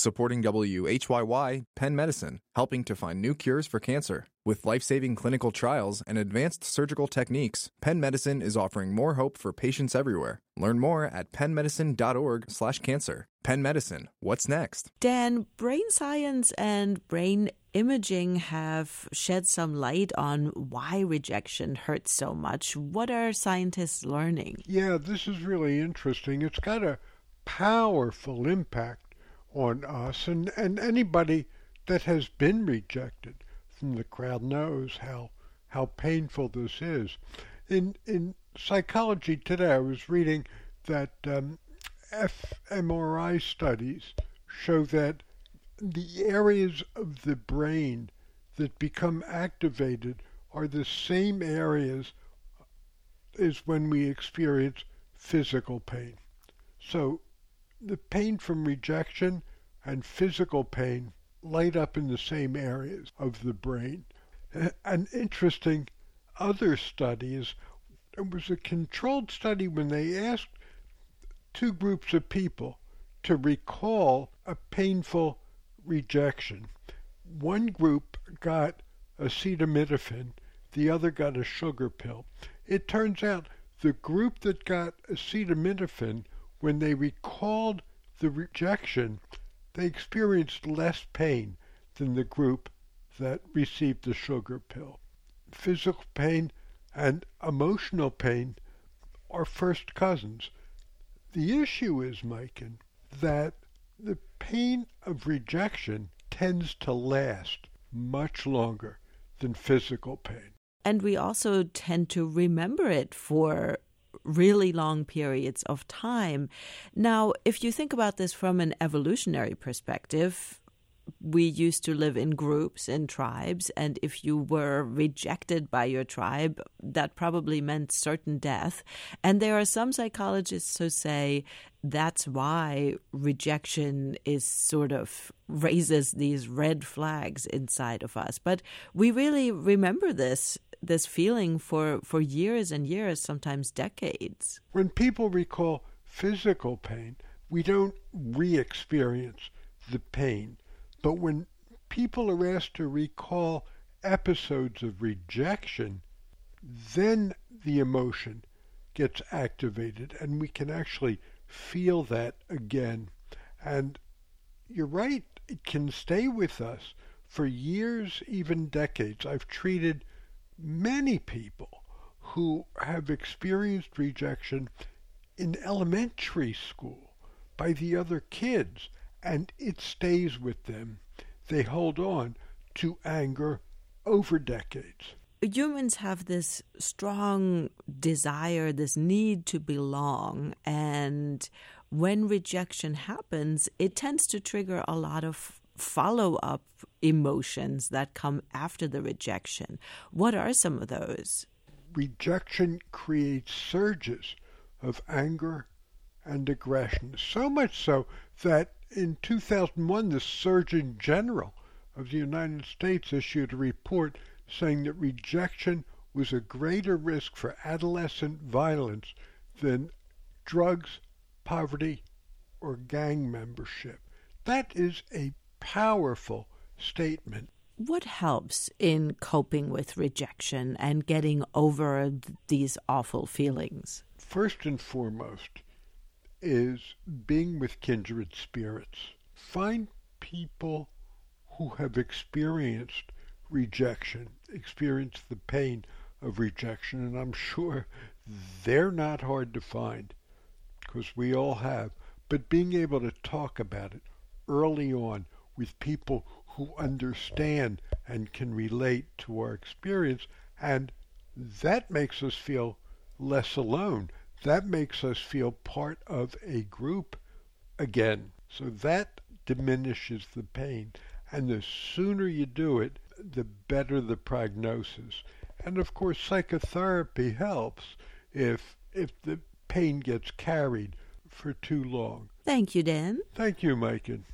Supporting WHYY, Penn Medicine, helping to find new cures for cancer. With life-saving clinical trials and advanced surgical techniques, Penn Medicine is offering more hope for patients everywhere. Learn more at pennmedicine.org/cancer. Penn Medicine, what's next? Dan, brain science and brain imaging have shed some light on why rejection hurts so much. What are scientists learning? Yeah, this is really interesting. It's got a powerful impact on us, and anybody that has been rejected from the crowd knows how painful this is. In Psychology Today, I was reading that fMRI studies show that the areas of the brain that become activated are the same areas as when we experience physical pain. So the pain from rejection and physical pain light up in the same areas of the brain. An interesting other study is, it was a controlled study when they asked two groups of people to recall a painful rejection. One group got acetaminophen, the other got a sugar pill. It turns out the group that got acetaminophen, when they recalled the rejection, they experienced less pain than the group that received the sugar pill. Physical pain and emotional pain are first cousins. The issue is, Maiken, that the pain of rejection tends to last much longer than physical pain. And we also tend to remember it for really long periods of time. Now, if you think about this from an evolutionary perspective, we used to live in groups, in tribes, and if you were rejected by your tribe, that probably meant certain death. And there are some psychologists who say that's why rejection is sort of raises these red flags inside of us. But we really remember this feeling for years and years, sometimes decades. When people recall physical pain, we don't re-experience the pain. But when people are asked to recall episodes of rejection, then the emotion gets activated and we can actually feel that again. And you're right, it can stay with us for years, even decades. I've treated many people who have experienced rejection in elementary school by the other kids, and it stays with them. They hold on to anger over decades. Humans have this strong desire, this need to belong, and when rejection happens, it tends to trigger a lot of follow-up emotions that come after the rejection. What are some of those? Rejection creates surges of anger and aggression, so much so that in 2001, the Surgeon General of the United States issued a report saying that rejection was a greater risk for adolescent violence than drugs, poverty, or gang membership. That is a powerful statement. What helps in coping with rejection and getting over these awful feelings? First and foremost is being with kindred spirits. Find people who have experienced rejection, experienced the pain of rejection, and I'm sure they're not hard to find because we all have. But being able to talk about it early on with people who understand and can relate to our experience, and that makes us feel less alone. That makes us feel part of a group again. So that diminishes the pain. And the sooner you do it, the better the prognosis. And of course, psychotherapy helps if the pain gets carried for too long. Thank you, Dan. Thank you, Maiken.